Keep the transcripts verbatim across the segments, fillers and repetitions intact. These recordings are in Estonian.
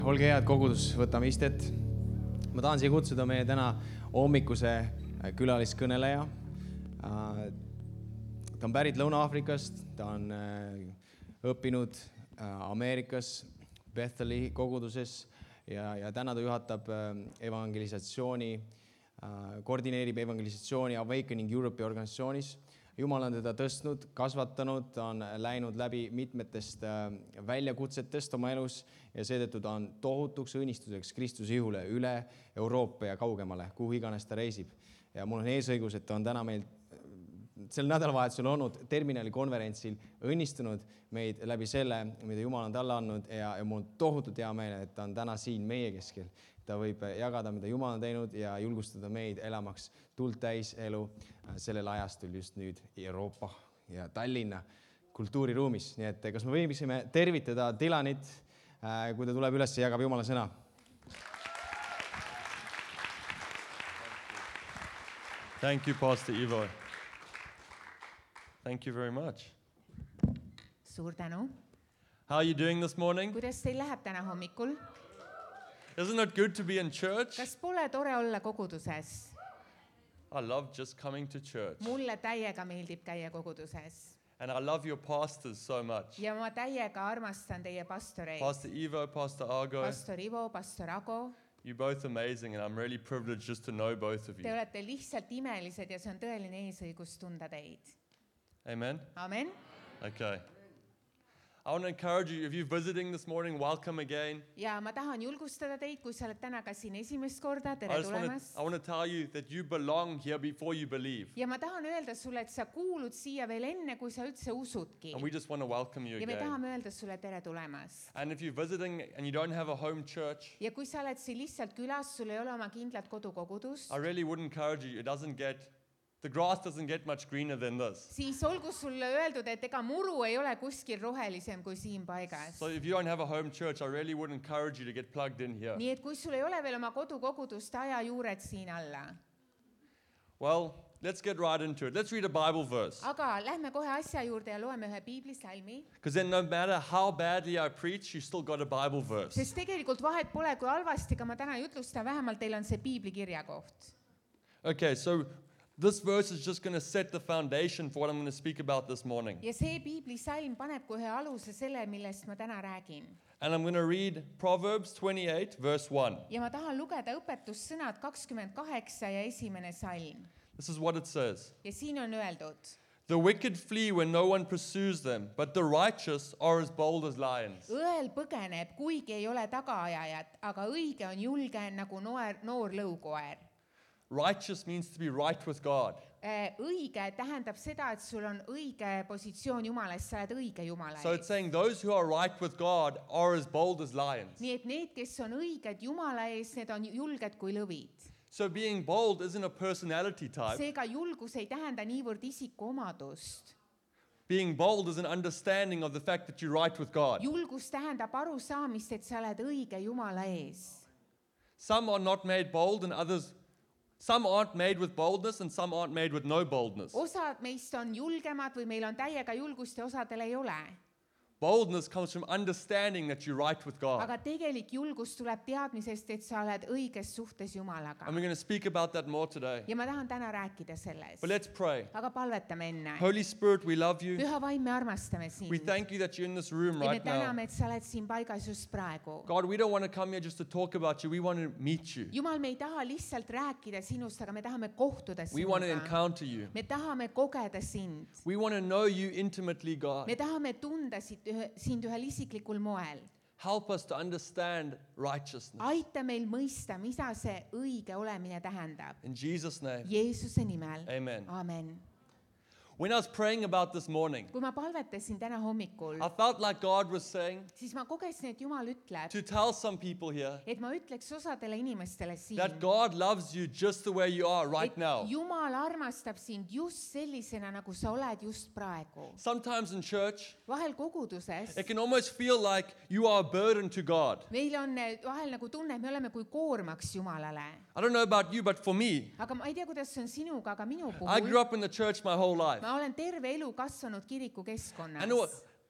Olge head kogudus, võtame istet. Ma tahan siia kutsuda meie täna hommikuse külaliskõneleja. Ta on pärit Lõuna-Aafrikast, ta on õppinud Ameerikas Betheli koguduses ja, ja täna ta juhatab evangelisatsiooni, koordineerib evangelisatsiooni Awakening Europe organisatsioonis. Jumal on teda tõstnud, kasvatanud, ta on läinud läbi mitmetest väljakutsetest oma elus ja seetõttu ta on tohutuks õnnistuseks Kristuse ihule üle Euroopa ja kaugemale, kuhu iganes ta reisib. Ja mul on eesõigus, et ta on täna meil sel nädalavahetusel olnud terminali konverentsil õnnistunud meid läbi selle, mida Jumal on talle andnud ja, ja mul on tohutult hea meel, et ta on täna siin meie keskel. Ta võib jagada, mida Jumal on teinud ja julgustada meid elamaks tuld täis elu sellel ajastul just nüüd Euroopa ja Tallinna kultuuriruumis. Nii et kas me võiksime tervitada Dilanit, kui ta tuleb üles ja jagab Jumala sõna? Thank you, Pastor Ivo. Thank you very much. Suur tänu. How are you doing this morning? Kuidas teil läheb täna hommikul? Isn't it good to be in church? Kas pole tore olla koguduses? I love just coming to church. Mulle täiega meeldib käia koguduses. And I love your pastors so much. Ja ma täiega armastan teie pastoreid. Pastor Ivo, Pastor Argo. Pastor Ivo, Pastor Ago. You're both amazing and I'm really privileged just to know both of you. Te olete lihtsalt imelised ja see on tõeline eesõigus tunda teid. Amen? Amen. Okay. I want to encourage you, if you're visiting this morning, welcome again. Ja ma tahan julgustada teid, kui sa oled täna ka siin esimest korda, I tere just want tulemas. to, I want to tell you that you belong here before you believe. Ja ma tahan öelda sulle, et sa kuulud siia veel enne, kui sa üldse usudki. And we just want to welcome you Ja me again. tahame öelda sulle tere tulemas. And if you're visiting and you don't have a home church, Ja kui sa oled siin lihtsalt külas, sul ei ole oma kindlat kodukogudust, I really would encourage you. It doesn't get, the grass doesn't get much greener than this. siis olgu sulle öeldud, et ega muru ei ole kuskil rohelisem kui siin paigas. So if you don't have a home church, I really would encourage you to get plugged in here. Nii et kui sul ei ole veel oma kodukogudust, aja juured siin alla. Well, let's get right into it. Let's read a Bible verse. Aga lähme kohe asja juurde ja loeme ühe piiblisalmi. Because then no matter how badly I preach, you still got a Bible verse. Sest tegelikult vahet pole, kui halvasti ka ma täna jutlustan, vähemalt teil on see piiblikirja koht. Okay, so this verse is just going to set the foundation for what I'm going to speak about this morning. Ja see piiblisalm paneb kohe aluse selle, millest ma täna räägin. And I'm going to read Proverbs twenty-eight, verse one. Ja ma tahan lugeda õpetussõnad kakskümmend kaheksa ja esimene salm. This is what it says. Ja siin on öeldud. The wicked flee when no one pursues them, but the righteous are as bold as lions. Õel põgeneb, kuigi ei ole tagaajajat, aga õige on julge nagu noor, noor lõukoer. Righteous means to be right with God. Õige tähendab seda, et sul on õige positsioon Jumala ees, sa oled õige Jumala So it's ees. saying those who are right with God are as bold as lions. Nii et need, kes on õiged Jumala ees, need on julged kui lõvid. So being bold isn't a personality type. Seega julgus ei tähenda niivõrd isiku omadust. Being bold is an understanding of the fact that you're right with God. Julgus tähendab arusaamist, et sa oled õige Jumala ees. Some are not made bold and others, some aren't made with boldness and some aren't made with no boldness. Osad meist on julgemad või meil on täiega julgust ja osadel ei ole. Boldness comes from understanding that you're right with God. Aga tegelik julgus tuleb teadmisest, et sa oled õiges suhtes Jumalaga. And we're going to speak about that more today. Ja ma tahan täna rääkida sellest. But let's pray. Aga palvetame enne. Holy Spirit, we love you. Püha vaim, me armastame sind. We thank you that you're in this room Ja me right now. täname, et sa oled siin paigas just praegu. God, we don't want to come here just to talk about you. We want to meet you. Jumal, me ei taha lihtsalt rääkida sinust, aga me tahame kohtuda We want to sinuga. encounter you. Me tahame kogeda sind. We want to know you intimately, God. Me tahame tunda sind ühe, sind ühel isiklikul moel. Help us to understand righteousness. Aita meil mõista, mida see õige olemine tähendab. In Jesus' name, Jeesuse nimel. amen. Amen. When I was praying about this morning, Kui ma palvetasin täna hommikul, I felt like God was saying siis ma kogesin, et Jumal ütleb, to tell some people here et ma ütleks osadele inimestele siin, that God loves you just the way you are right et now. Jumal armastab sind just sellisena, nagu sa oled just praegu. Sometimes in church, Vahel koguduses it can almost feel like you are a burden to God. meil on vahel nagu tunne, et me oleme kui koormaks Jumalale. I don't know about you, but for me, Aga ma ei tea, kuidas see on sinuga, aga minu I grew puhul up in the church my whole life. ma olen terve elu kasvanud kiriku keskkonnas. I know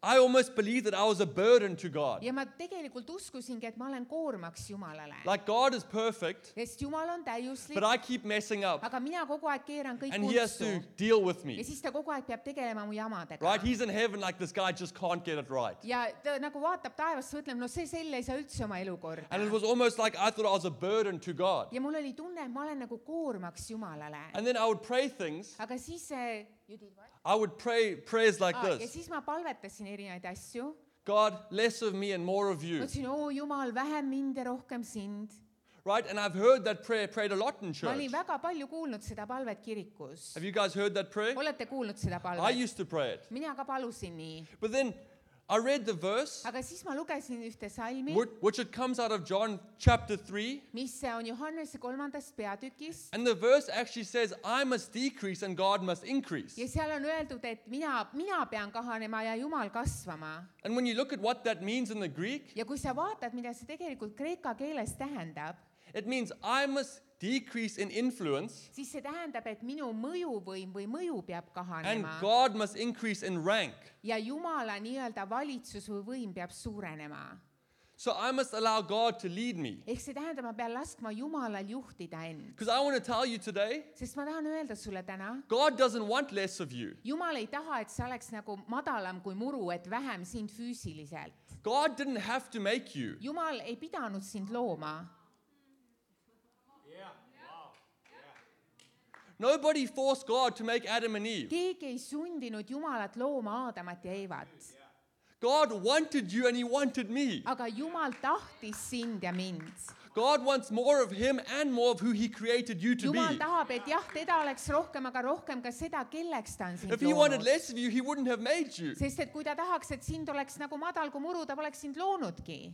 I almost believed that I was a burden to God. ja ma tegelikult uskusingi, et ma olen koormaks Jumalale. Like God is perfect, sest Jumal on täiuslik, but I keep messing up. aga mina kogu aeg keeran kõik And he has utsu. to deal with ja me. siis ta kogu aeg peab tegelema mu jamadega. Right? He's in heaven like this guy just can't get it right. ja ta nagu vaatab taevast, mõtleb, no see sell ei saa üldse oma elu korda. And it was almost like I thought I was a burden to God. ja mul oli tunne, et ma olen nagu koormaks Jumalale. And then I would pray things. aga siis see I would pray prayers like ah, ja this. siis ma palvetasin erinevaid asju. God, less of me and more of you. mõtlesin, oo Jumal, vähem mind ja rohkem sind. Right? And I've heard that prayer prayed a lot in ma church. olin väga palju kuulnud seda palvet kirikus. Have you guys heard that prayer? olete kuulnud seda I palvet? used to pray it. mina ka palusin nii. But then I read the verse, aga siis ma lugesin ühte salmi, which, which it comes out of John chapter three. mis on Johannese kolmandast peatükist. And the verse actually says, I must decrease and God must increase. ja seal on öeldud, et mina, mina pean kahanema ja Jumal kasvama. And when you look at what that means in the Greek, ja kui sa vaatad, mida see tegelikult kreeka keeles tähendab, it means I must decrease in influence siis see tähendab, et minu mõjuvõim või mõju peab and kahanema God must increase in rank. ja Jumala nii-öelda valitsus või võim peab suurenema. So I must allow God to lead me. ehk see tähendab, ma pean laskma Jumalal juhtida end. Because I want to tell you today, sest ma tahan öelda sulle täna, God doesn't want less of you. Jumal ei taha, et sa oleks nagu madalam kui muru, et vähem sind füüsiliselt. God didn't have to make you. Jumal ei pidanud sind looma. Nobody forced God to make Adam and Eve. keegi ei sundinud Jumalat looma Aadamat ja Eevat. God wanted you and he wanted me. aga Jumal tahtis sind ja mind. God wants more of him and more of who he created you to Jumal be. tahab, et jah, teda oleks rohkem, aga rohkem ka seda, kelleks ta on sind If he wanted loonud. less of you, he wouldn't have made you. sest et kui ta tahaks, et sind oleks nagu madal kui muru, ta poleks sind loonudki.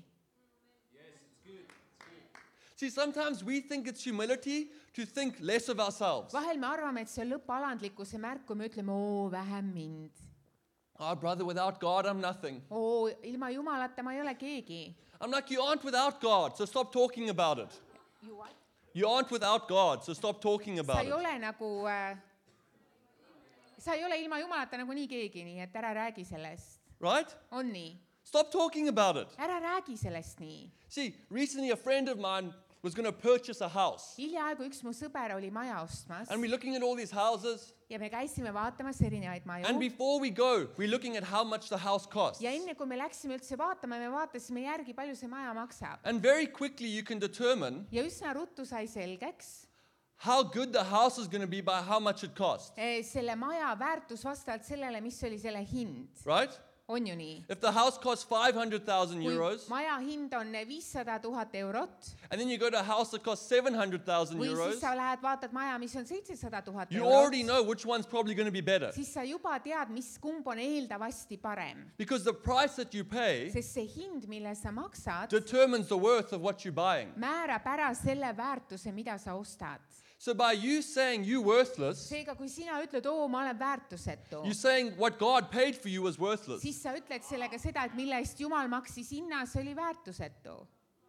See, sometimes we think it's humility to think less of ourselves. vahel me arvame, et see on lõppalandlikkuse märk, kui me ütleme, oo, vähem mind. Oh, brother, without God, I'm nothing. oo, ilma Jumalata ma ei ole keegi. I'm like, you aren't without God, so stop talking about it. You aren't without God, so stop talking sa about ei it. ole nagu äh, sa ei ole ilma Jumalata nagu nii keegi, nii et ära räägi sellest. Right? on nii? Stop talking about it. ära räägi sellest nii. See, recently a friend of mine was going to purchase a house. hiljaaegu üks mu sõber oli maja ostmas And we're looking at all these houses. ja me käisime vaatamas erinevaid maju. And before we go, we're looking at how much the house costs. ja enne kui me läksime üldse vaatama, me vaatasime järgi, palju see maja maksab. And very quickly you can determine ja üsna ruttu sai selgeks how good the house is going to be by how much it costs. eh, selle maja väärtus vastavalt sellele, mis oli selle hind. Right? on ju nii? If the house costs five hundred thousand kui euros, maja hind on viissada tuhat eurot and then you go to a house that costs seven hundred thousand või euros, siis sa lähed vaatad maja, mis on seitsesada tuhat you eurot, already know which one's probably going to be better. siis sa juba tead, mis kumb on eeldavasti parem. Because the price that you pay sest see hind, mille sa maksad, determines the worth of what you're buying. määrab ära selle väärtuse, mida sa ostad. So by you saying you worthless, seega, kui sina ütled, oo, ma olen väärtusetu, you're saying what God paid for you was worthless. siis sa ütled sellega seda, et mille eest Jumal maksis hinna, see oli väärtusetu.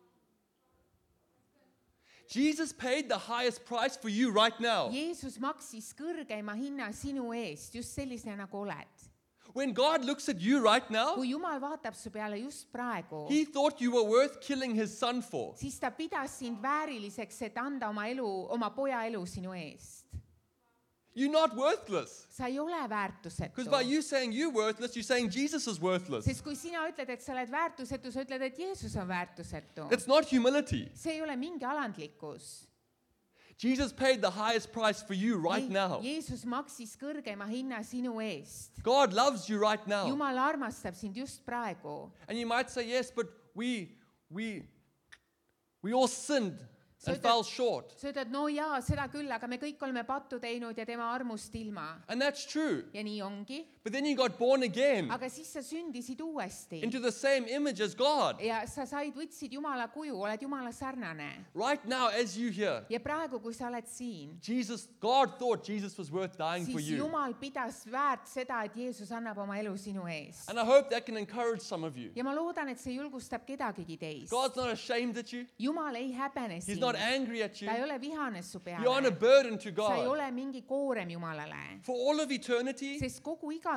Jesus paid the highest price for you right now. Jeesus maksis kõrgeima hinna sinu eest, just sellisena, nagu oled. When God looks at you right now, kui Jumal vaatab su peale just praegu, he thought you were worth killing his son for. siis ta pidas sind vääriliseks, et anda oma elu, oma poja elu sinu eest. You're not worthless. sa ei ole väärtusetu. Because by you saying you're worthless, you're saying Jesus is worthless. sest kui sina ütled, et sa oled väärtusetu, sa ütled, et Jeesus on väärtusetu. It's not humility. see ei ole mingi alandlikkus. Jesus paid the highest price for you right Je- now. Jeesus maksis kõrgeima hinna sinu eest. God loves you right now. Jumal armastab sind just praegu. And you might say, yes, but we, we, we all sinned So and that- fell short. sa ütled, no jaa, seda küll, aga me kõik oleme pattu teinud ja tema armust ilma. And that's true. ja nii ongi. But then you got born again aga siis sa sündisid uuesti. into the same image as God. ja sa said, võtsid Jumala kuju, oled Jumala sarnane. Right now, as you here, ja praegu, kui sa oled siin, Jesus, God thought Jesus was worth dying for siis you. Jumal pidas väärt seda, et Jeesus annab oma elu sinu eest. And I hope that can encourage some of you. ja ma loodan, et see julgustab kedagigi teist. God's not ashamed at you. Jumal ei häbene He's sind. not angry at you. ta ei ole vihane su You're on a peale. burden to sa ei God. ole mingi koorem Jumalale. For all of eternity, sest kogu igavese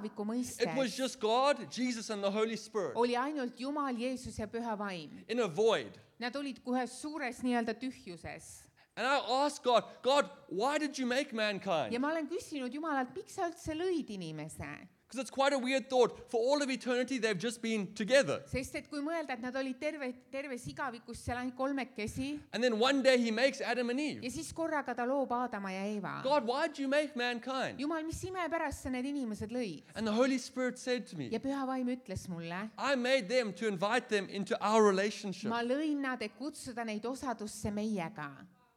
igaviku It was mõistes just God, Jesus, and the Holy Spirit oli ainult Jumal, Jeesus ja Püha Vaim. in a void. Nad olid ühes suures nii-öelda tühjuses. And I asked God, God, why did you make mankind? ja ma olen küsinud Jumalalt, miks sa üldse lõid inimese? Because it's quite a weird thought. For all of eternity, they've just been together. Sest et kui mõelda, et nad olid terve, terves igavikus seal ainult kolmekesi And then one day he makes Adam and ja Eve. siis korraga ta loob Aadama ja Eeva. God, why did you make mankind? Jumal, mis ime pärast sa need inimesed lõid? And the Holy Spirit said to me, ja Püha Vaim ütles mulle, I made them to invite them into our relationship. ma lõin nad, et kutsuda neid osadusse meiega.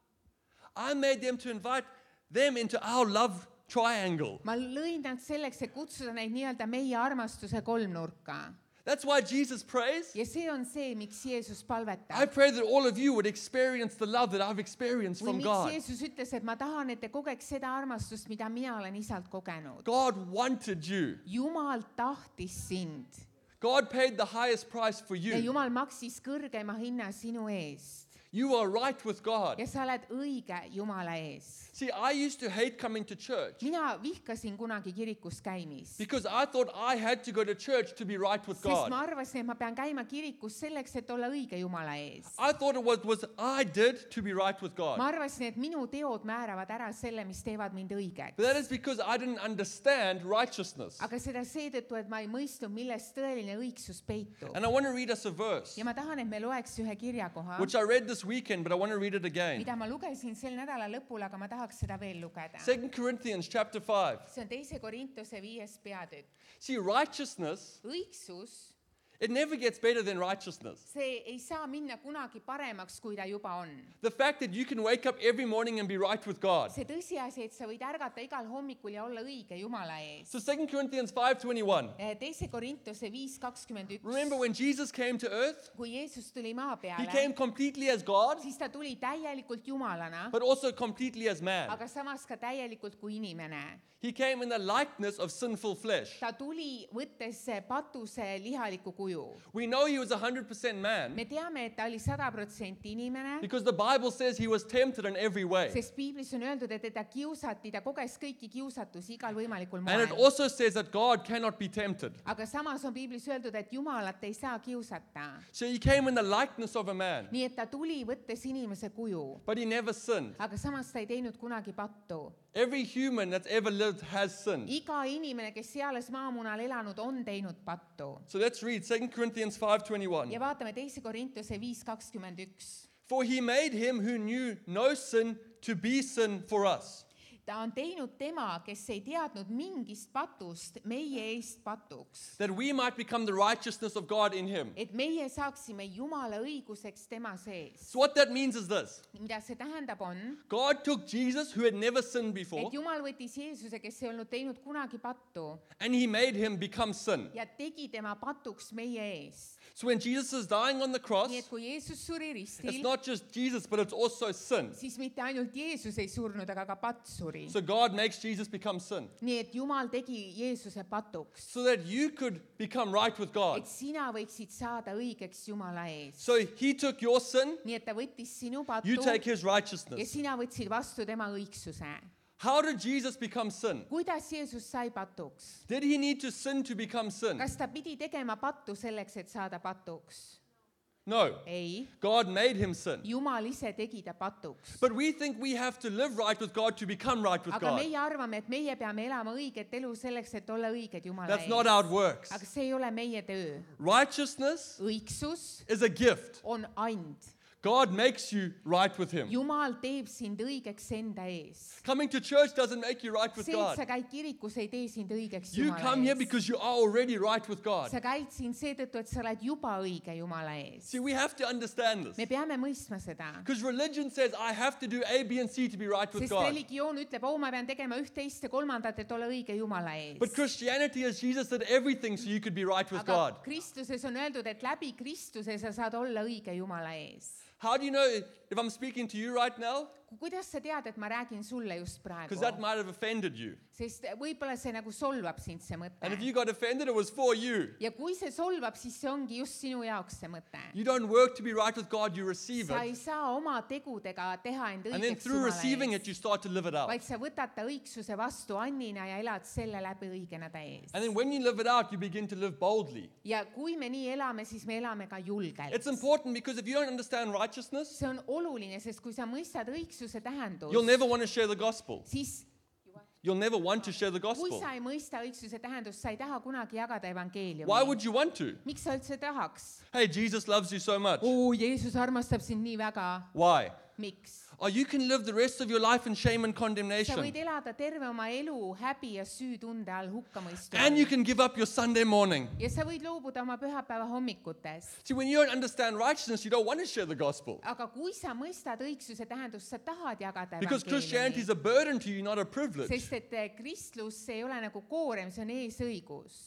I made them to invite them into our love triangle. ma lõin nad selleks, et kutsuda neid nii-öelda meie armastuse kolmnurka. That's why Jesus prays. ja see on see, miks Jeesus I palvetab. pray that all of you would experience the love that I've experienced või from miks God. Jeesus ütles, et ma tahan, et te kogeks seda armastust, mida mina olen isalt kogenud. God wanted you. Jumal tahtis sind God paid the highest price for ja you. Jumal maksis kõrgema hinna sinu eest. You are right with God. ja sa oled õige Jumala ees. See, I used to hate coming to church mina vihkasin kunagi kirikus käimist. because I thought I had to go to church to be right with sest God. ma arvasin, et ma pean käima kirikus selleks, et olla õige Jumala ees. I thought it was, was I did to be right with ma God. arvasin, et minu teod määravad ära selle, mis teevad mind õigeks. But that is because I didn't understand righteousness. aga seda seetõttu, et ma ei mõistnud, milles tõeline õigsus peitub. And I want to read us a verse, ja ma tahan, et me loeks ühe kirjakoha, which I read this weekend, but I want to read it again. mida ma lugesin sel nädala lõpul, aga ma tahaks seda veel lugeda. Second Corinthians chapter five. see on teise Korintuse viies peatükk. See, righteousness, õigsus, it never gets better than righteousness. see ei saa minna kunagi paremaks, kui ta juba on. The fact that you can wake up every morning and be right with God. see tõsiasi, et sa võid ärgata igal hommikul ja olla õige Jumala ees. So Second Corinthians five twenty-one. teise Korintuse viis kakskümmend üks. Remember when Jesus came to earth, kui Jeesus tuli maa he peale, came completely as God, siis ta tuli täielikult Jumalana, but also completely as man. aga samas ka täielikult kui inimene. He came in the likeness of sinful flesh. ta tuli võttes patuse lihaliku kuju. We know he was one hundred percent man me teame, et ta oli sada protsenti inimene, because the Bible says he was tempted in every way. sest piiblis on öeldud, et teda kiusati, ta koges kõiki kiusatusi igal võimalikul And it moel. also says that God cannot be tempted. aga samas on piiblis öeldud, et Jumalat ei saa kiusata. So he came in the likeness of a man, nii et ta tuli võttes inimese kuju, but he never sinned. aga samas ta ei teinud kunagi pattu. Every human that's ever lived has sinned. iga inimene, kes seales maamunal elanud, on teinud pattu. So let's read Second Corinthians five twenty-one. ja vaatame teise Korintuse viis kakskümmend üks. For he made him who knew no sin to be sin for us, ta on teinud tema, kes ei teadnud mingist patust, meie eest patuks, that we might become the righteousness of God in him. et meie saaksime Jumala õiguseks tema sees. So what that means is this. mida see tähendab, on, God took Jesus, who had never sinned before, et Jumal võttis Jeesuse, kes ei olnud teinud kunagi pattu, and he made him become sin. ja tegi tema patuks meie ees. So when Jesus is dying on the cross, nii et kui Jeesus suri it's ristil, not just Jesus, but it's also sin. siis mitte ainult Jeesus ei surnud, aga ka patt suri. So God makes Jesus become sin, nii et Jumal tegi Jeesuse patuks, so that you could become right with God. et sina võiksid saada õigeks Jumala ees. So he took your sin, nii et ta võttis sinu you patu take his ja righteousness. sina võtsid vastu tema õigsuse. How did Jesus become sin? kuidas Jeesus sai patuks? Did he need to sin to become sin? kas ta pidi tegema pattu selleks, et saada patuks? No. ei, God made him sin. Jumal ise tegi ta patuks. But we think we have to live right with God to become right with aga God. meie arvame, et meie peame elama õiget elu selleks, et olla õiged Jumala That's ees. not how it works. aga see ei ole meie töö. Righteousness õigsus is a gift. on and. God makes you right with him. Jumal teeb sind õigeks enda ees. Coming to church doesn't make you right with see, et sa God. käid kirikus, ei tee sind õigeks You Jumala come here ees. because you are already right with God. sa käid siin seetõttu, et sa oled juba õige Jumala ees. See, we have to understand this. me peame mõistma seda. Because religion says I have to do A, B, and C to be right with sest God. religioon ütleb, oo, ma pean tegema üht, teist ja kolmandat, et olla õige Jumala ees. But Christianity is Jesus did everything so you could be right with aga God. Kristuses on öeldud, et läbi Kristuse sa saad olla õige Jumala ees. How do you know if I'm speaking to you right now? kuidas sa tead, et ma räägin sulle just praegu? Because that might have offended you. Sest võib-olla see nagu solvab sind see mõte. And if you got offended, it was for you. Ja kui see solvab, siis see ongi just sinu jaoks see mõte. You don't work to be right with God, you receive Sa ei it. saa oma tegudega teha end And then õigeks through Jumala receiving ees, it, you start to live it out. vaid sa võtad ta õigsuse vastu annina ja elad selle läbi õigena ta ees. And then when you live it out, you begin to live boldly. Ja kui me nii elame, siis me elame ka julgelt. It's important because if you don't understand righteousness, See on oluline, sest kui sa mõistad õigsuse tähendust, you'll never want to share the gospel. siis You'll never want to share the kui gospel. sa ei mõista õigsuse tähendust, sa ei taha kunagi jagada evangeeliumi. Why would you want to? Miks sa üldse tahaks? Hey, Jesus loves you so much. Oo, Jeesus armastab sind nii väga. Why? Miks? Oh, you can live the rest of your life in shame and Sa condemnation. võid elada terve oma elu häbi ja süütunde all hukkamõistu. And you can give up your Sunday morning. Ja sa võid loobuda oma pühapäeva hommikutest. See, when you don't understand righteousness, you don't want to share the gospel. Aga kui sa mõistad õigsuse tähendust, sa tahad jagada Because Christianity is evangeeliumi. a burden to you, not a privilege. Sest et kristlus ei ole nagu koorem, see on eesõigus.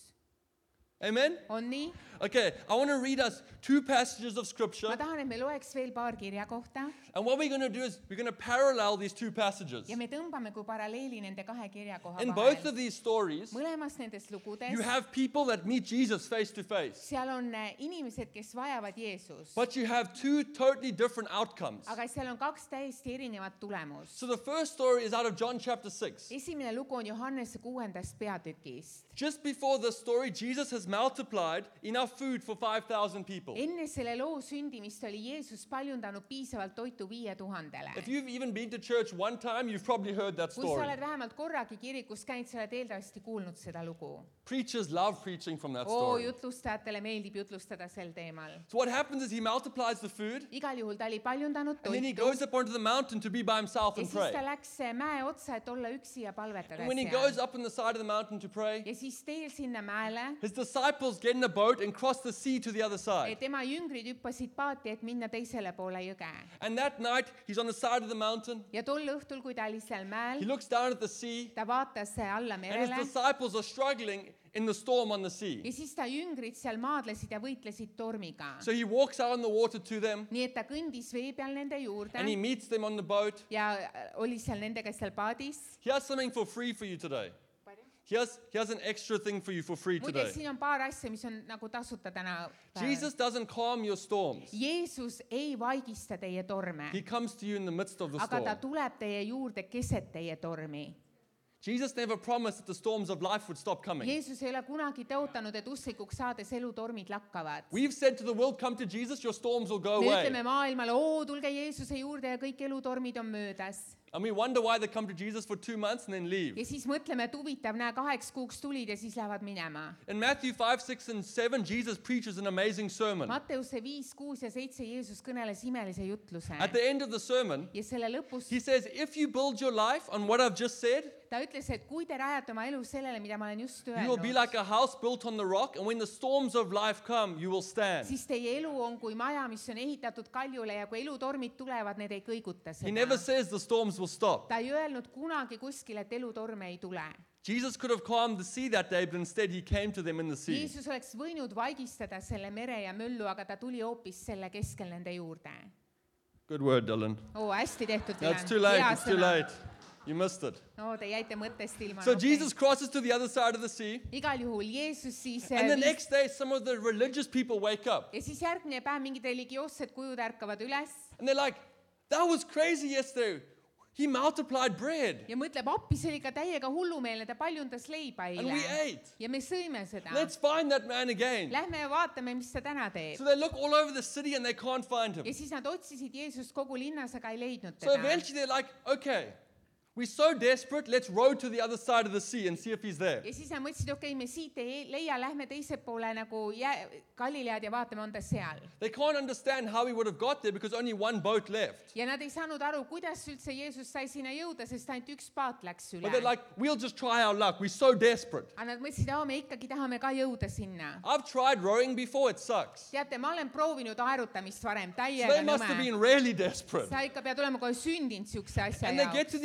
Amen? On nii? Okay, I want to read us two passages of Ma scripture. tahan, et me loeks veel paar kirja kohta And what we're going to do is we're going to parallel these two passages. ja me tõmbame kui paralleeli nende kahe kirja koha In both vahel. of these stories, Mõlemas nendes lugudes you have people that meet Jesus face to face. seal on äh, inimesed, kes vajavad Jeesust, But you have two totally different outcomes. aga seal on kaks täiesti erinevat tulemust. So the first story is out of John chapter six. Esimene lugu on Johannese kuuendast peatükist. Just before this story, Jesus has multiplied enough food for five thousand people. Enne selle loo sündimist oli Jeesus paljundanud piisavalt toitu viie tuhandele. If you've even been to church one time, you've probably heard that Kui sa story. oled vähemalt korragi kirikus käinud, sa oled eeldavasti kuulnud seda lugu. Preachers love preaching from that Oo, story. jutlustajatele meeldib jutlustada sel teemal. So what happens is he multiplies the food, Igal juhul ta oli paljundanud and then he toitu goes up onto the mountain to be by himself ja and siis ta pray. läks mäe otsa, et olla üksi ja palvetada And when he seal. goes up on the side of the mountain to pray, Ja siis teel sinna mäele his disciples get in a boat and cross the sea to the other side. tema jüngrid hüppasid paati, et minna teisele poole jõge. And that night, he's on the side of the mountain. Ja tol õhtul, kui ta oli seal He mäel, looks down at the sea, ta vaatas alla and his merele disciples are struggling in the storm on the sea. ja siis ta jüngrid seal maadlesid ja võitlesid tormiga. So he walks out on the water to them, Nii et ta kõndis vee peal nende juurde and he meets them on the boat. ja oli seal nendega seal paadis. He has something for free for you today. He has, he has an extra thing for you for free Muide, today. siin on paar asja, mis on nagu tasuta täna. Jesus doesn't calm your storms. Jeesus ei vaigista teie torme, He comes to you in the midst of the aga ta storm. tuleb teie juurde keset teie tormi. Jesus never promised that the storms of life would stop coming. Jeesus ei ole kunagi tõotanud, et usklikuks saades elutormid lakkavad. We've said to the world, come to Jesus, your storms will go Me away. ütleme maailmale, oo, tulge Jeesuse juurde ja kõik elutormid on möödas. And we wonder why they come to Jesus for two months and then leave. Ja siis mõtleme, et huvitav, näe, kaheks kuuks tulid ja siis lähevad minema. In Matthew five, six, and seven, Jesus preaches an amazing sermon. Matteuse viis, kuus ja seitse Jeesus kõneles imelise jutluse. At the end of the sermon, Ja selle lõpus he says, if you build your life on what I've just said, ta ütles, et kui te rajate oma elu sellele, mida ma olen just you will be öelnud, like a house built on the rock, and when the storms of life come, you will stand. siis teie elu on kui maja, mis on ehitatud kaljule ja kui elutormid tulevad, need ei kõiguta He never seda. says the storms will stop. Ta ei öelnud kunagi kuskil, et elutorme ei tule. Jesus could have calmed the sea that day, but instead he came to them in the sea. Jeesus oleks võinud vaigistada selle mere ja möllu, aga ta tuli hoopis selle keskel nende juurde. Good word, Dylan. Oo, hästi tehtud. No, it's Dylan. too late. Hea It's too sõna. late. You missed it. No, te jäite mõttest ilma. So No, Jesus crosses to the other side of the sea, okay. Igal juhul Jeesus siis and the viis- next day, some of the religious people wake up, ja siis järgmine päev mingid religioossed kujud ärkavad üles and they're like, "That was crazy yesterday. He multiplied bread, ja mõtleb, appi, see oli ka täiega hullumeelne, ta paljundas leiba and we eile. ate. Ja me sõime seda. Let's find that man again." Lähme ja vaatame, mis ta täna teeb. So they look all over the city, and they can't find him. Ja siis nad otsisid Jeesust kogu linnas, aga ei leidnud So teda. eventually, they're like, "Okay, we're so desperate. Let's row to the other side of the sea and see if he's there." Ja siis nad mõtlesid, okei, okay, me siit ei leia, lähme teise poole nagu jää, Galilead ja vaatame, on ta seal. They can't understand how he would have got there because only one boat left. Ja nad ei saanud aru, kuidas üldse Jeesus sai sinna jõuda, sest ainult üks paat läks üle. But they're like, "We'll just try our luck. We're so desperate." Aga nad mõtlesid, et me ikkagi tahame ka jõuda sinna. I've tried rowing before. It sucks. Teate, ma olen proovinud aerutamist varem, So täiega they must have nõme. been really desperate. Sa ikka pead olema kohe sündinud siukse asja And they get jaoks. to the other side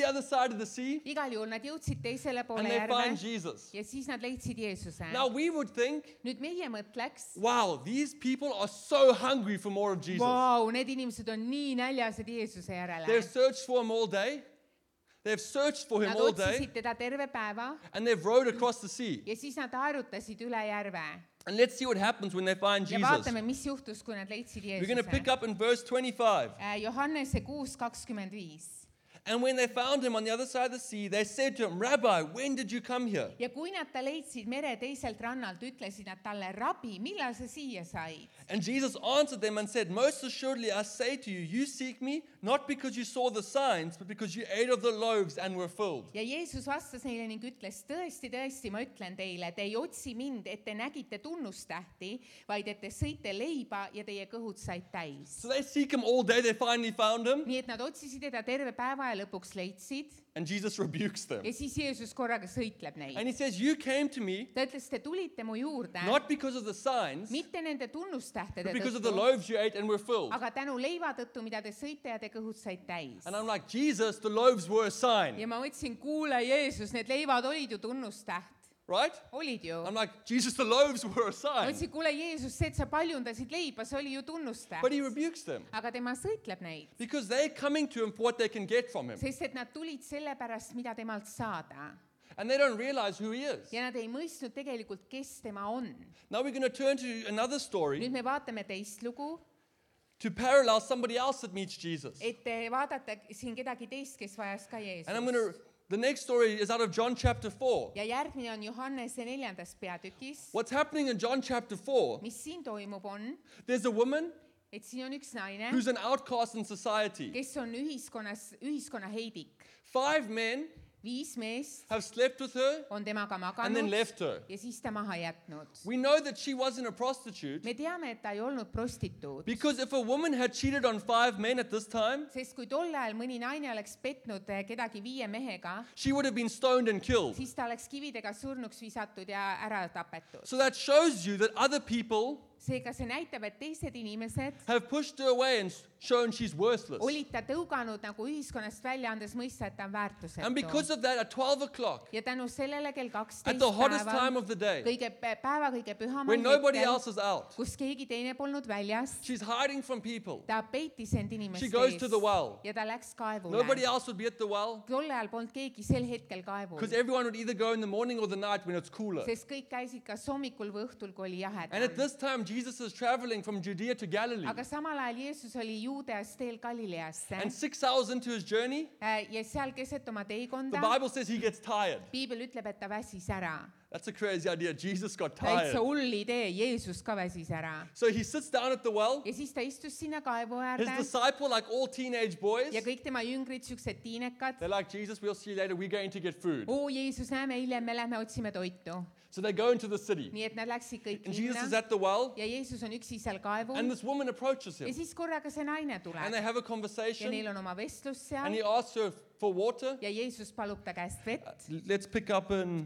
side of the sea igal juhul nad jõudsid teisele and poole they find järve Jesus. ja siis nad leidsid Jeesuse. Now we would think, nüüd meie mõtleks, wow, these people are so hungry for more of Jesus. vau, need inimesed on nii näljased Jeesuse järele. They've searched for him all day. They've searched for him Nad all day otsisid teda terve päeva and they've rowed across the sea. ja siis nad aerutasid üle järve. And let's see what happens when they find ja Jesus. vaatame, mis juhtus, kui nad leidsid We're going to pick Jeesuse. up in verse twenty-five. Johannese kuus kakskümmend viis. And when they found him on the other side of the sea, they said to him, Rabbi, when did you come here? ja kui nad ta leidsid mere teiselt rannalt, ütlesid nad talle, rabi, millal sa siia said? And Jesus answered them and said, Most assuredly I say to you, you seek me, not because you saw the signs, but because you ate of the loaves and were filled. ja Jeesus vastas neile ning ütles, tõesti, tõesti, ma ütlen teile, te ei otsi mind, et te nägite tunnustähti, vaid et te sõite leiba ja teie kõhud said täis. So they seek him all day, they finally found him, nii et nad otsisid teda terve päeva ja lõpuks leidsid and Jesus rebukes them. ja siis Jeesus korraga sõitleb neid. And he says, You came to me, ta ütles, te tulite mu juurde, not because of the signs, mitte nende tunnustähtede but because of the tõttu, loaves you ate and were filled. aga tänu leiva tõttu, mida te sõite ja te kõhud said täis. And I'm like, Jesus, the loaves were a sign, ja ma mõtlesin, kuule Jeesus, need leivad olid ju tunnustäht. right? olid ju. I'm like, Jesus, the loaves were a ma sign. ütlesin, kuule Jeesus, see, et sa paljundasid leiba, see oli ju tunnustäht. But he rebukes them aga tema sõitleb neid, because they're coming to him for what they can get from him. sest et nad tulid selle pärast, mida temalt saada. And they don't realize who he is. ja nad ei mõistnud tegelikult, kes tema on. Now we're going to turn to another story nüüd me vaatame teist lugu, to parallel somebody else that meets Jesus. et vaadata siin kedagi teist, kes vajas ka And I'm going to, Jeesust. the next story is out of John chapter four. ja järgmine on Johannese neljandas peatükis. What's happening in John chapter four, mis siin toimub, on, there's a woman et siin on üks naine, who's an outcast in society. kes on ühiskonnas, ühiskonna heidik. Five men viis meest have slept with her on temaga and then maganud left her. ja siis ta maha jätnud. We know that she wasn't a prostitute me teame, et ta ei olnud prostituut, because if a woman had cheated on five men at this time, sest kui tol ajal mõni naine oleks petnud eh, kedagi viie mehega, she would have been stoned and killed. siis ta oleks kividega surnuks visatud ja ära tapetud. So that shows you that other people seega see näitab, et teised inimesed have pushed her away and shown she's worthless. olid ta tõuganud nagu ühiskonnast välja, andes mõista, et ta on And because väärtusetu. of that, at twelve o'clock, ja tänu sellele kell at kaksteist the hottest time päeval, of the day, kõige päeva kõige pühamal when nobody hetkel, else is out, kus keegi teine polnud väljas, she's hiding from people. ta peitis end She inimeste goes to the ees well. ja ta läks Nobody kaevule. else would be at the well tol ajal polnud keegi sel hetkel kaevul, because everyone would either go in the morning or the night when it's cooler. sest kõik käisid kas hommikul või õhtul, kui oli And at jahedam. this time, Jesus is traveling from Judea to Galilee. aga samal ajal Jeesus oli Juudeast teel Galileasse And six hours into his journey, äh, ja seal keset oma the teekonda Bible says he gets tired. piibel ütleb, et ta väsis ära. That's a crazy idea. Jesus got täitsa tired. hull idee, Jeesus ka väsis ära. So he sits down at the well. ja siis ta istus sinna kaevu His äärde disciple, like all teenage boys, ja kõik tema jüngrid, siuksed tiinekad. they're like, Jesus, we'll see you later. We're going to get food. oo Jeesus, näeme hiljem, me lähme otsime toitu. So they go into the city. nii et nad läksid kõik And Jesus is linna at the well. ja Jeesus on üksi seal kaevul And this woman approaches ja him. siis korraga see naine And tuleb they have a ja conversation. neil on oma vestlus And seal he asks her for water. ja Jeesus palub ta käest vett. Let's pick up in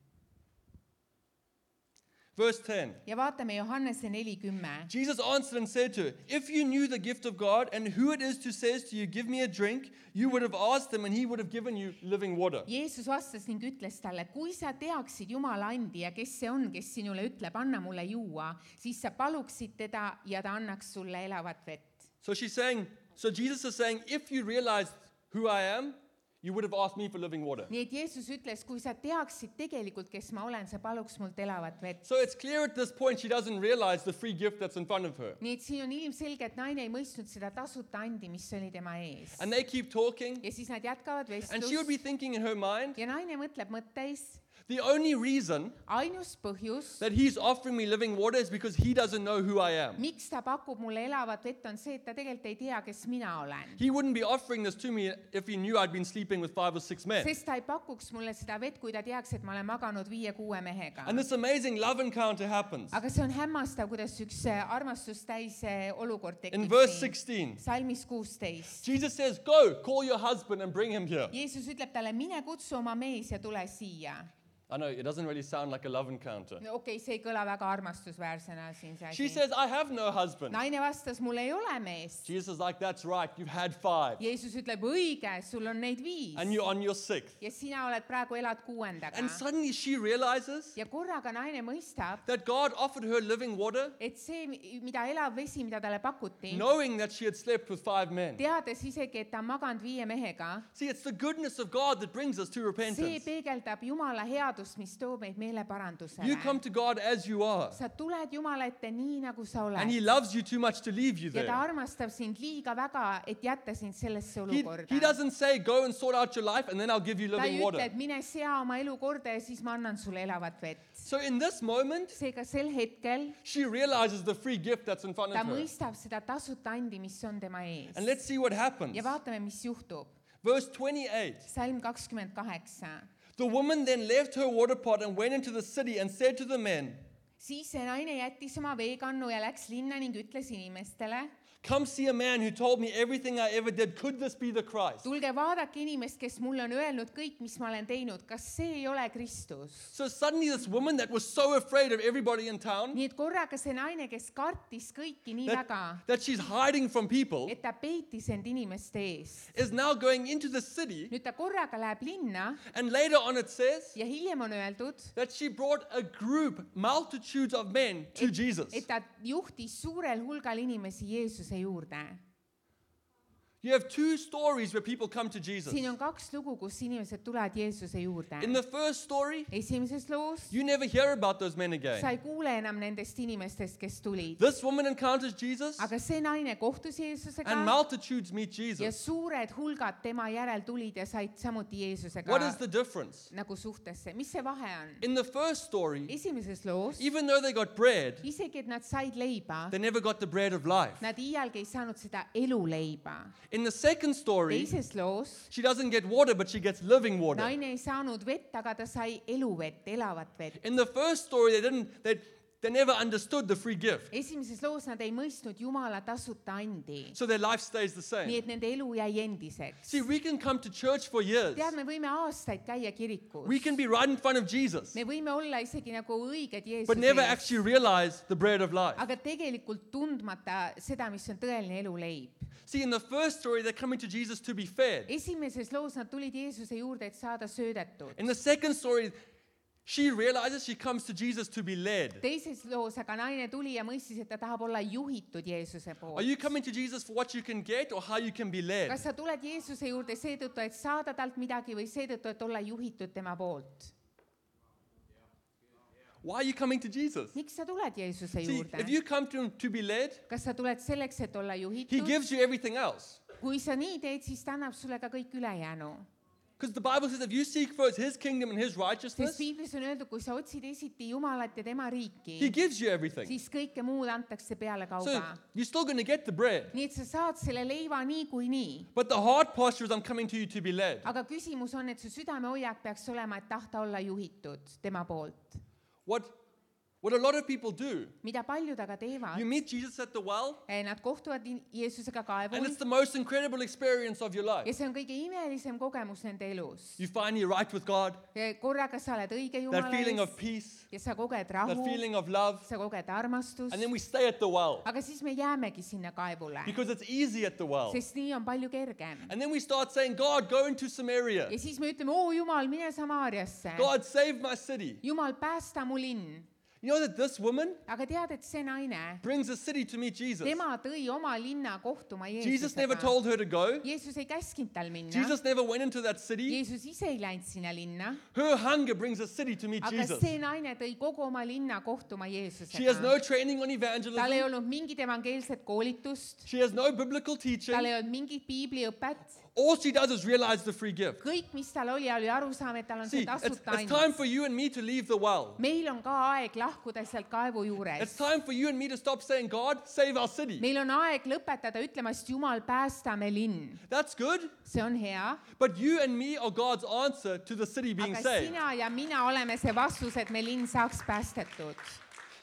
verse ten. ja vaatame Johannese neli kümme. Jesus answered and said to her, If you knew the gift of God and who it is who says to you, Give me a drink, you would have asked him and he would have given you living water. Jeesus vastas ning ütles talle, kui sa teaksid Jumala andi ja kes see on, kes sinule ütleb, anna mulle juua, siis sa paluksid teda ja ta annaks sulle elavat vett. So she's saying, so Jesus is saying, if you realized who I am, you would have asked me for living water. nii et Jeesus ütles, kui sa teaksid tegelikult, kes ma olen, sa paluks mult elavat vett. So it's clear at this point she doesn't realize the free gift that's in front of her. nii et siin on ilmselge, et naine ei mõistnud seda tasuta andi, mis oli tema ees. And they keep talking, ja siis nad jätkavad and she would be vestlust thinking in her mind, ja naine mõtleb mõtteis, the only reason ainus põhjus, that he's offering me living water is because he doesn't know who I am. miks ta pakub mulle elavat vett, on see, et ta tegelikult ei tea, kes mina olen. He wouldn't be offering this to me if he knew I'd been sleeping with five or six men. sest ta ei pakuks mulle seda vett, kui ta teaks, et ma olen maganud viie-kuue mehega. And this amazing love encounter happens. aga see on hämmastav, kuidas üks armastustäis olukord In tekib verse siin. sixteen, salmis kuusteist. Jesus says, Go, call your husband and bring him here. Jeesus ütleb talle, mine kutsu oma mees ja tule siia. I know it doesn't really sound like a love encounter. no okei okay,, see ei kõla väga armastusväärsena siin see She asi. says, I have no husband. naine vastas, mul ei ole meest. Jesus is like, that's right, you've had five. Jeesus ütleb, õige, sul on neid viis. And you're on your sixth. ja sina oled praegu elad kuuendaga. And suddenly she realizes ja korraga naine mõistab, that God offered her living water, et see, mida elav vesi, mida talle pakuti, knowing that she had slept with five men. teades isegi, et ta on maganud viie mehega, See, it's the goodness of God that brings us to see repentance. peegeldab Jumala headust, mis toob meid meeleparandusele. You come to God as you are. sa tuled Jumala ette nii, nagu sa And He oled. loves you too much to leave you ja ta there. armastab sind liiga väga, et jätta sind sellesse He, olukorda. he doesn't say, go and sort out your life and then I'll give you ta ei living ütle, water. et mine sea oma elu korda ja siis ma annan sulle elavat vett. So in this moment, seega sel hetkel she realizes the free gift that's in front ta of her. mõistab seda tasuta andi, mis on tema ees. And let's see what happens. ja vaatame, mis juhtub. Verse twenty-eight. salm kakskümmend kaheksa. The woman then left her water pot and went into the city and said to the men, siis see naine jättis oma veekannu ja läks linna ning ütles inimestele, come see a man who told me everything I ever did. Could this be the Christ? tulge vaadake inimest, kes mulle on öelnud kõik, mis ma olen teinud. kas see ei ole Kristus? So suddenly this woman that was so afraid of everybody in town, nii et korraga see naine, kes kartis kõiki nii that, väga, that she's hiding from people, et ta peitis end inimeste ees. is now going into the city. nüüd ta korraga läheb linna And later on it says ja hiljem on öeldud, that she brought a group, multitudes of men to Jesus. et ta juhtis suurel hulgal inimesi Jeesuse juurde. You have two stories where people come to Jesus. siin on kaks lugu, kus inimesed tulevad Jeesuse juurde. In the first story, esimeses loos you never hear about those men again. sa ei kuule enam nendest inimestest, kes tulid. This woman encounters Jesus aga see naine kohtus Jeesusega and multitudes meet ja Jesus. suured hulgad tema järel tulid ja said samuti Jeesusega What is the difference? nagu suhtesse. mis see vahe on? In the first story, esimeses loos, even though they got bread, isegi et nad said leiba, they never got the bread of life. nad iialgi ei saanud seda eluleiba. In the second story, teises loos she doesn't get water, but she gets living water. naine ei saanud vett, aga ta sai eluvett, elavat vett. In the first story, they didn't, they, they never understood the free gift. esimeses loos nad ei mõistnud Jumala tasuta andi. So their life stays the nii same. et nende elu jäi endiseks. See, we can come to church for years. tead, me võime aastaid käia kirikus. We can be right in front of Jesus, me võime olla isegi nagu õiged but Jeesuse never ees, actually realize the bread of life. aga tegelikult tundmata seda, mis on tõeline eluleib. See, in the first story, they're coming to Jesus to be fed. esimeses loos nad tulid Jeesuse juurde, et saada söödetud. In the second story, she realizes she comes to Jesus to be led. teises loos aga naine tuli ja mõistis, et ta tahab olla juhitud Jeesuse Are poolt. you coming to Jesus for what you can get or how you can be led? kas sa tuled Jeesuse juurde seetõttu, et saada talt midagi või seetõttu, et olla juhitud tema poolt? Why are you coming to Jesus? miks sa tuled Jeesuse See, juurde? if you come to him to be led, kas sa tuled selleks, et olla he juhitud? gives you everything else. kui sa nii teed, siis ta annab sulle ka kõik ülejäänu. Because the Bible says if you seek first his kingdom and his sest righteousness, piiblis on öeldud, kui sa otsid esiti Jumalat ja tema he riiki, gives you everything. siis kõike muud antakse peale So kauba. you're still going to get the bread. nii et sa saad selle leiva niikuinii. But the heart posture is I'm coming to you to be led. aga küsimus on, et su südamehoiak peaks olema, et tahta olla juhitud tema poolt. What, what a lot of people do, mida paljud aga teevad, you meet Jesus at the well, nad kohtuvad in- Jeesusega and kaevul it's the most incredible experience of your life. ja see on kõige imelisem kogemus nende elus. You find you're right with God, korraga sa oled õige that Jumala feeling of ees peace, ja sa koged that rahu, feeling of love, sa koged armastust, and then we stay at the well aga siis me jäämegi sinna kaevule, because it's easy at the well. sest nii on palju kergem. And then we start saying, God, go into Samaria. ja siis me ütleme, oo Jumal, mine Samaariasse. God, save my city. Jumal, päästa mu linn. You know that this woman aga tead, et see naine, brings a city to meet Jesus. tema tõi oma linna kohtuma Jesus never Jeesusega. told her to go. Jeesus ei käskinud tal minna. Jesus never went into that city. Jeesus ise ei läinud sinna linna, Her hunger brings a city to meet aga Jesus. see naine tõi kogu oma linna kohtuma She has Jeesusega. no training on tal ei evangelism. olnud mingit evangeelset koolitust, She has no biblical teaching. tal ei olnud mingit piibliõpet. All she does is realize the free gift. kõik, mis tal oli, oli arusaam, et tal on See, see it's, tasuta it's time ainult. for you and me to leave the well. meil on ka aeg lahkuda sealt kaevu It's juures. time for you and me to stop saying, God, save our city. meil on aeg lõpetada ütlemast, Jumal, päästa me linn. That's good, see on hea, but you and me are God's answer to the city being aga saved. sina ja mina oleme see vastus, et me linn saaks päästetud.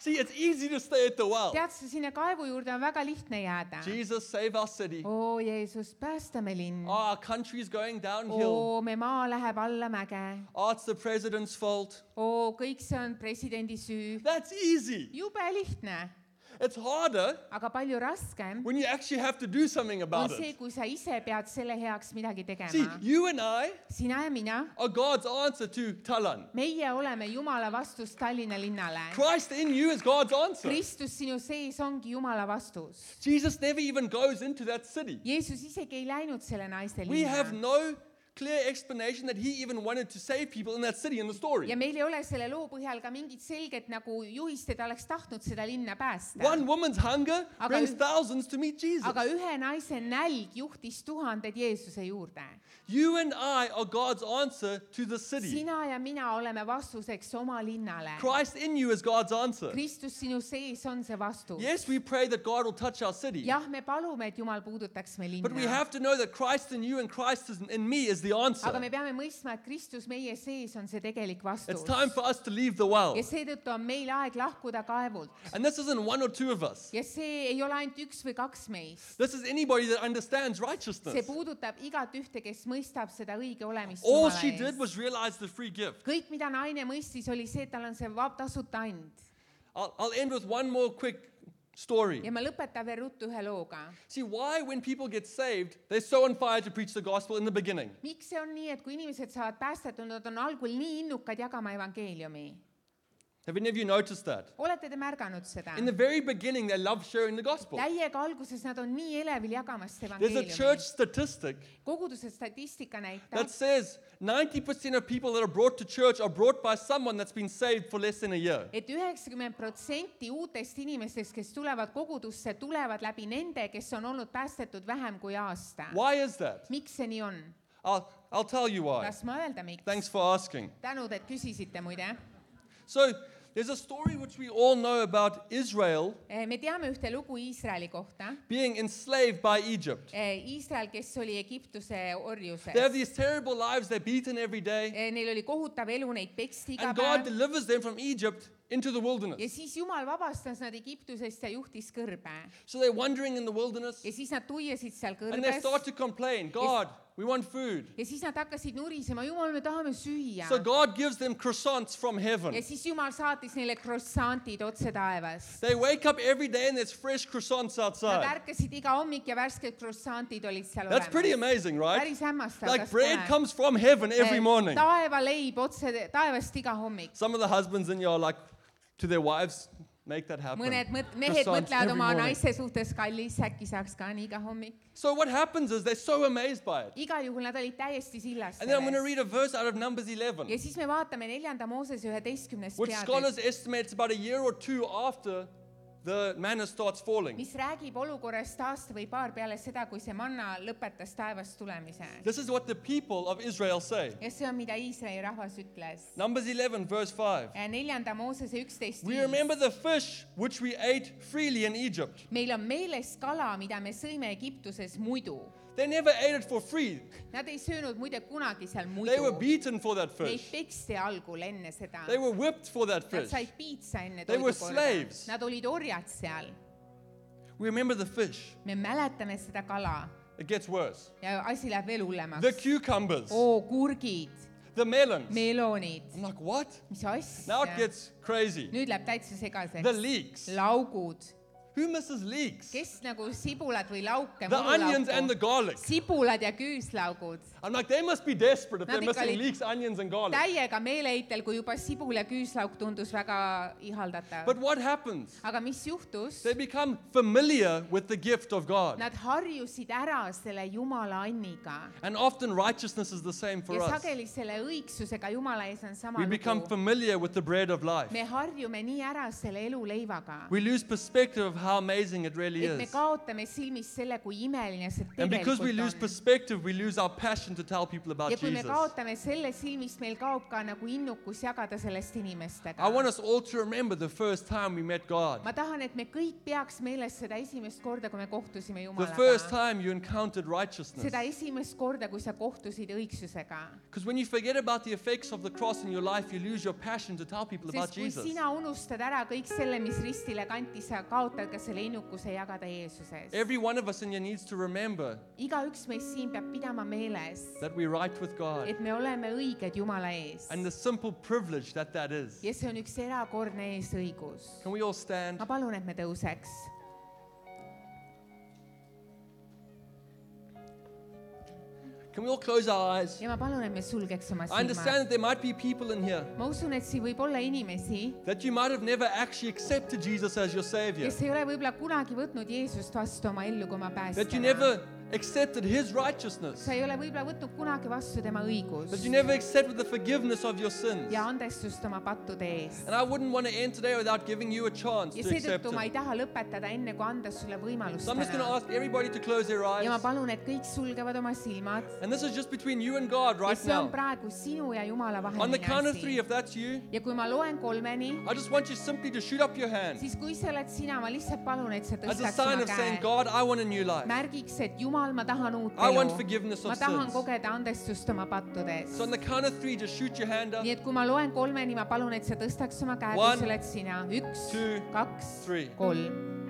See, it's easy to stay at the well. tead sa, sinna kaevu juurde on väga lihtne jääda. Jesus, save our city. oo Jeesus, päästa me linn. Oh, our country is going downhill. oo, me maa läheb allamäge. Oh, it's the president's fault. oo, kõik see on presidendi süü. That's easy. jube lihtne, It's harder aga palju raskem when you actually have to do something on about see, it. kui sa ise pead selle heaks midagi See, tegema. you and I sina ja mina, are God's answer to Talan. meie oleme Jumala vastus Tallinna linnale. Christ in you is God's answer. Kristus sinu sees ongi Jumala vastus. Jesus never even goes into that city. Jeesus isegi ei läinud selle naiste We have linna. no clear explanation that he even wanted to save people in that city in the story. ja meil ei ole selle loo põhjal ka mingit selget nagu juhist, et ta oleks tahtnud seda linna päästa. One woman's hunger Aga- brings thousands to meet Jesus. aga ühe naise nälg juhtis tuhanded Jeesuse juurde. You and I are God's answer to the city. sina ja mina oleme vastuseks oma linnale. Christ in you is God's answer. Kristus sinu sees on see vastus. Yes, we pray that God will touch our city. jah, me palume, et Jumal puudutaks me But we linna. have to know that Christ in you and Christ is in me is the aga answer. me peame mõistma, et Kristus meie sees on see tegelik vastus. It's time for us to leave the well. ja seetõttu on meil aeg lahkuda kaevult. And this isn't one or two of us. ja see ei ole ainult üks või kaks meist. This is anybody that understands see righteousness. puudutab igat ühte, kes mõistab seda õige olemist All Jumala she ees. did was realize the free gift. kõik, mida naine mõistis, oli see, et tal on see vab- tasuta and. I'll, I'll end with one more quick story. ja ma lõpetan veel ruttu ühe looga. See, why when people get saved, they're so on fire to preach the gospel in the beginning? miks see on nii, et kui inimesed saavad päästetud, nad on algul nii innukad jagama evangeeliumi? Have any of you noticed that? olete te märganud seda? In the very beginning, they love sharing the gospel. täiega alguses nad on nii elevil jagamas There's a church evangeeliumi. statistic koguduse statistika näitab, that says ninety percent of people that are brought to church are brought by someone that's been saved for less than a year. et üheksakümmend protsenti uutest inimestest, kes tulevad kogudusse, tulevad läbi nende, kes on olnud päästetud vähem kui aasta. Why is that? miks see nii on? I'll, I'll tell you why. las ma öelda, miks? Thanks for asking. tänud, et küsisite muide. So, there's a story which we all know about Israel Eh, me teame ühte lugu Iisraeli kohta. being enslaved by Egypt. Eh, Iisrael, kes oli Egiptuse orjuses. They have these terrible lives, they're beaten every day, Eh, neil oli kohutav elu, neid peksti iga and God päev. delivers them from Egypt into the ja wilderness. siis Jumal vabastas nad Egiptusest ja juhtis kõrbe. So they're wandering in the wilderness, ja siis nad tuiasid seal and they kõrbes. start to complain, God, we want food. ja siis nad hakkasid nurisema, Jumal, me tahame süüa. So God gives them croissants from heaven. ja siis Jumal saatis neile croissantid otse taevast. They wake up every day and there's fresh croissants Nad outside. ärkasid iga hommik ja värsked croissantid olid seal That's pretty olemas. amazing, right? päris hämmastav, Like kas bread pole? comes from heaven every Eh, morning. taevaleib otse taevast iga hommik. Some of the husbands in you are like, to their wives, make that happen. mõned mõt- mehed Croissants mõtlevad every oma morning. naise suhtes, kallis, äkki saaks ka nii iga hommik. So what happens is they're so amazed by it. igal juhul nad olid täiesti sillas And then I'm going to sellest. read a verse out of Numbers eleven, ja siis me vaatame neljanda Moosese üheteistkümnest which scholars peatükk, estimate it's about a year or two after the manna starts falling. mis räägib olukorrast aasta või paar peale seda, kui see manna lõpetas taevast tulemise. This is what the people of Israel say. ja see on, mida Iisraeli rahvas ütles. Numbers eleven, verse five. neljanda Moosese üksteist We viis. remember the fish which we ate freely in Egypt. meil on meeles kala, mida me sõime Egiptuses muidu. They never ate it for free. Nad ei söönud muide kunagi seal They were muidu. beaten for that Neid fish. peksti algul enne seda. They were whipped for that Nad fish. said piitsa enne They were toidukorda. slaves. Nad olid orjad seal. We remember the fish. me mäletame seda kala It gets worse. ja asi läheb veel The hullemaks. cucumbers, oo, kurgid, the melons. meloonid, I'm like, what? mis Now it asja. gets crazy. nüüd läheb täitsa segaseks. The leeks. laugud, Who misses leeks? kes nagu sibulad või lauke, The onions and the garlic. sibulad ja küüslaugud. I'm like, they must be desperate if Nad they're ikka missing olid leeks, onions, and garlic. täiega meeleheitel, kui juba sibul ja küüslauk tundus väga ihaldatav. But what happens? aga mis juhtus? They become familiar with the gift of God. Nad harjusid ära selle Jumala anniga And often righteousness is the same for ja us. sageli selle õigsusega Jumala ees on sama We become lugu. familiar with the bread of life. me harjume nii ära selle eluleivaga. We lose perspective of how amazing it really et me is. kaotame silmist selle, kui imeline see And because we lose tegelikult on. perspective, we lose our passion to tell people about ja kui me Jesus. kaotame selle silmist, meil kaob ka nagu innukus jagada sellest inimestega. I want us all to remember the first time we met God. ma tahan, et me kõik peaks meeles seda esimest korda, kui me kohtusime The first Jumalaga. time you encountered righteousness. seda esimest korda, kui sa kohtusid õigsusega. Because when you forget about the effects of the cross in your life, you lose your passion to tell people about sest kui Jesus. sina unustad ära kõik selle, mis ristile kanti, sa kaotad ka selle innukuse jagada Jeesuses. Every one of us in here needs to remember igaüks meist siin peab pidama meeles, that we're right with God et me oleme õiged Jumala ees. and the simple privilege that that is. ja see on üks erakordne eesõigus. Can we all stand? ma palun, et me tõuseks. Can we all close our eyes? ja ma palun, et me sulgeks oma I understand silmad. that there might be people in here ma usun, et siin võib olla inimesi, that you might have never actually accepted Jesus as your Savior. kes ei ole võib-olla kunagi võtnud Jeesust vastu oma ellu kui oma That you päästjana. never accepted His righteousness. sa ei ole võib-olla võtnud kunagi vastu tema That õigust you never accepted the forgiveness of your sins. ja andestust oma pattude eest. And I wouldn't want to end today without giving you a chance ja to accept seetõttu ma ei it. taha lõpetada enne, kui anda sulle võimalust So I'm just going to täna. ask everybody to close their ja ma eyes. palun, et kõik sulgevad oma silmad. And this is just between you and God ja right see on now. praegu sinu ja Jumala On the count of vaheline three, asi. if that's you, ja kui ma loen kolmeni, I just want you simply to shoot up your hand siis kui see oled sina, ma lihtsalt palun, et sa as a tõstaks sign oma of saying, käe. God, I want a new life. märgiks, et Jumal, ma tahan uut I want elu. forgiveness ma of tahan sins. kogeda andestust oma pattudes. So on the count of three, just shoot your hand up. nii et kui ma loen kolmeni, ma palun, et sa tõstaks oma käe, One, kui sa oled sina. üks, two, kaks, three. kolm.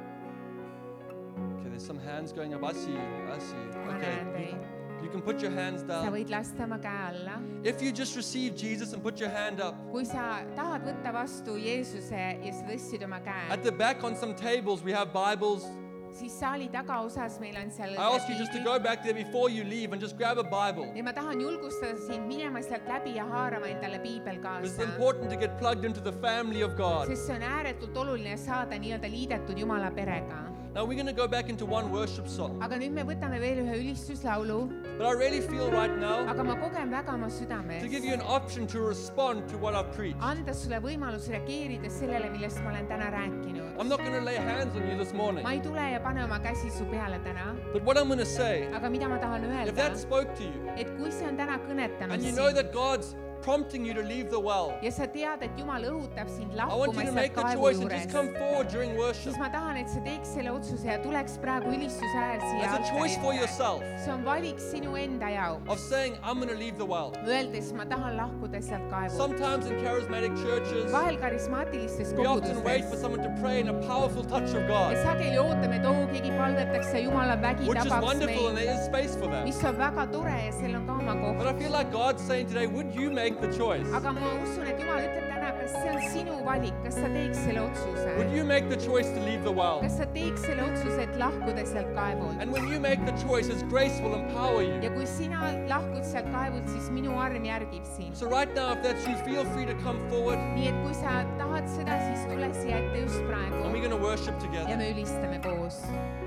Okay, there's some hands going up. I see you. I see you. ma Okay, näen teid. you can put your hands sa down. võid lasta oma käe alla. If you just received Jesus and put your hand up, kui sa tahad võtta vastu Jeesuse ja sa tõstsid oma käe, at the back on some tables we have Bibles. siis saali tagaosas meil on seal I ask you just to go back there before you leave and just grab a Bible. ja ma tahan julgustada sind minema sealt läbi ja haarama endale piibel It's kaasa. important to get plugged into the family of God. sest see on ääretult oluline saada nii-öelda liidetud Jumala perega. Now we're going to go back into one worship song. aga nüüd me võtame veel ühe ülistuslaulu, But I really feel right now aga ma kogen väga oma to give südames you an option to respond to what I've preached. anda sulle võimalus reageerida sellele, millest ma olen täna rääkinud. I'm not going to lay hands on you this morning. ma ei tule ja pane oma käsi su peale täna, But what I'm going to say, aga mida ma tahan if öelda, that spoke to you et kui see on täna kõnetanud and you know sind that God's prompting you to leave the well, ja sa tead, et Jumal õhutab sind I want lahkuma you to sealt make the kaevu choice and just juures, come forward during worship siis ma tahan, et sa teeks selle otsuse ja tuleks praegu ülistuse hääl siia as a choice for altari ette. yourself see on valik sinu enda jaoks, of saying, I'm going to leave the well. öeldes ma tahan lahkuda sealt kaevult. Sometimes in charismatic churches, vahel karismaatilistes we often wait for kogudustes someone to pray in a powerful touch of ja God, sageli ootame, et oo, keegi palvetaks ja Jumala vägi which is tabaks wonderful and meid, there is space for that. mis on väga tore ja seal on ka oma But I koht. feel like God's saying today, would you make the choice? aga ma usun, et Jumal ütleb täna, kas see on sinu valik, kas sa teeks selle Would otsuse, you make the choice to leave the well? kas sa teeks selle otsuse, et lahkuda sealt kaevult. And when you make the choice, His grace will empower you. ja kui sina lahkud sealt kaevult, siis minu arm järgib sind. So right now, if that's you, feel free to come forward nii et kui sa tahad seda, siis tule siia ette just and we're praegu going to worship ja together. me ülistame koos.